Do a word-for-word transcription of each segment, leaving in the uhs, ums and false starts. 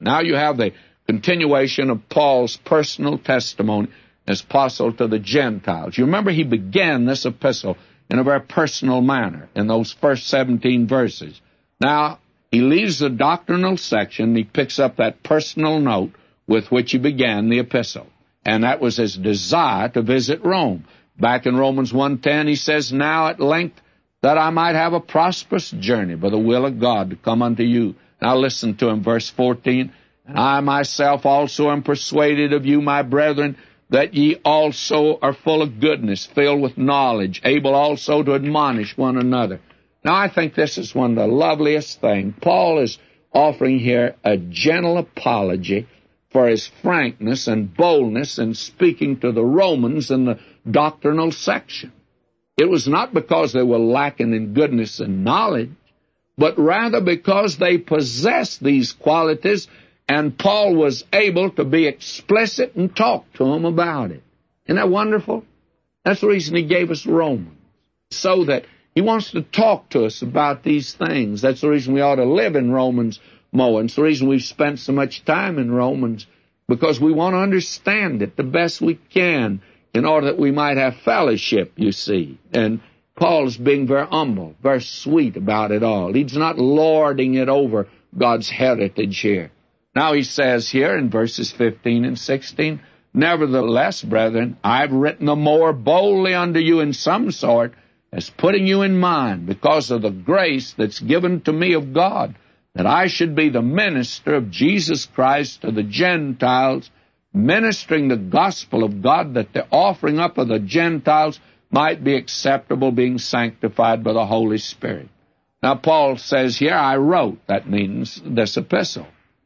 Now you have the continuation of Paul's personal testimony as apostle to the Gentiles. You remember he began this epistle in a very personal manner in those first seventeen verses. Now, he leaves the doctrinal section, he picks up that personal note with which he began the epistle, and that was his desire to visit Rome. Back in Romans one ten, he says, "Now at length that I might have a prosperous journey by the will of God to come unto you." Now listen to him, verse fourteen, "And I myself also am persuaded of you, my brethren, that ye also are full of goodness, filled with knowledge, able also to admonish one another." Now, I think this is one of the loveliest things. Paul is offering here a gentle apology for his frankness and boldness in speaking to the Romans in the doctrinal section. It was not because they were lacking in goodness and knowledge, but rather because they possessed these qualities, and Paul was able to be explicit and talk to them about it. Isn't that wonderful? That's the reason he gave us Romans, so that he wants to talk to us about these things. That's the reason we ought to live in Romans more. It's the reason we've spent so much time in Romans, because we want to understand it the best we can in order that we might have fellowship, you see. And Paul's being very humble, very sweet about it all. He's not lording it over God's heritage here. Now he says here in verses fifteen and sixteen, "Nevertheless, brethren, I've written the more boldly unto you in some sort, as putting you in mind, because of the grace that's given to me of God, that I should be the minister of Jesus Christ to the Gentiles, ministering the gospel of God, that the offering up of the Gentiles might be acceptable, being sanctified by the Holy Spirit." Now, Paul says here, "I wrote." That means this epistle.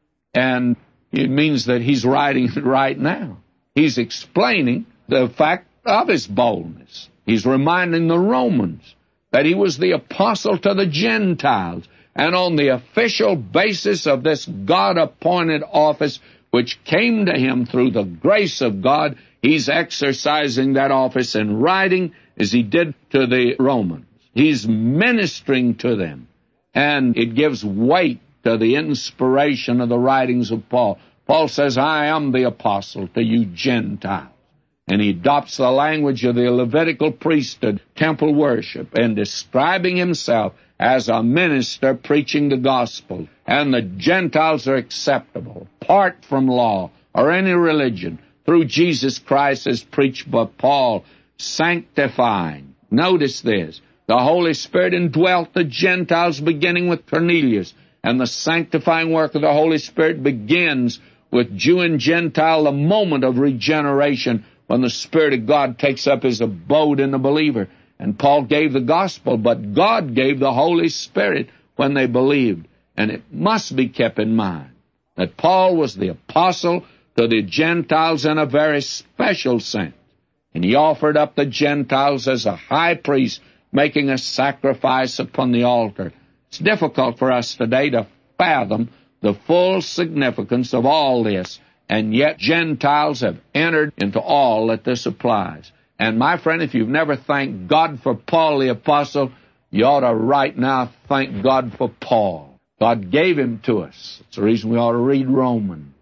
And it means that he's writing it right now. He's explaining the fact of his boldness. He's reminding the Romans that he was the apostle to the Gentiles, and on the official basis of this God-appointed office, which came to him through the grace of God, he's exercising that office in writing as he did to the Romans. He's ministering to them, and it gives weight to the inspiration of the writings of Paul. Paul says, "I am the apostle to you Gentiles." And he adopts the language of the Levitical priesthood, temple worship, and describing himself as a minister preaching the gospel. And the Gentiles are acceptable, apart from law or any religion, through Jesus Christ as preached by Paul, sanctifying. Notice this. The Holy Spirit indwelt the Gentiles beginning with Cornelius, and the sanctifying work of the Holy Spirit begins with Jew and Gentile the moment of regeneration, when the Spirit of God takes up his abode in the believer. And Paul gave the gospel, but God gave the Holy Spirit when they believed. And it must be kept in mind that Paul was the apostle to the Gentiles in a very special sense. And he offered up the Gentiles as a high priest, making a sacrifice upon the altar. It's difficult for us today to fathom the full significance of all this. And yet Gentiles have entered into all that this applies. And my friend, if you've never thanked God for Paul the apostle, you ought to right now thank God for Paul. God gave him to us. It's the reason we ought to read Romans.